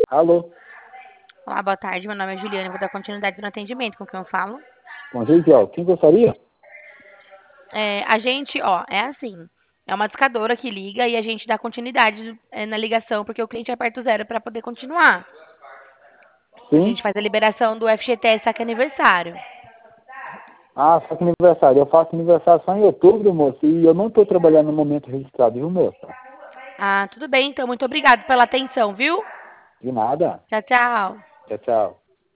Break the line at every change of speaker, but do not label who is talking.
Alô,
Olá, boa tarde. Meu nome é Juliana. Vou dar continuidade no atendimento com quem eu falo.
com Geisiel, quem gostaria?
A gente, ó, é assim. É uma discadora que liga e a gente dá continuidade na ligação, porque o cliente aperta o zero para poder continuar. A
Sim?
gente faz a liberação do FGTS saque aniversário.
Ah, só que aniversário. Eu faço aniversário só em outubro, moço, e eu não estou trabalhando no momento registrado, viu, moça?
Ah, tudo bem, então. Muito obrigado pela atenção, viu?
De nada.
Tchau, tchau.
Tchau, tchau.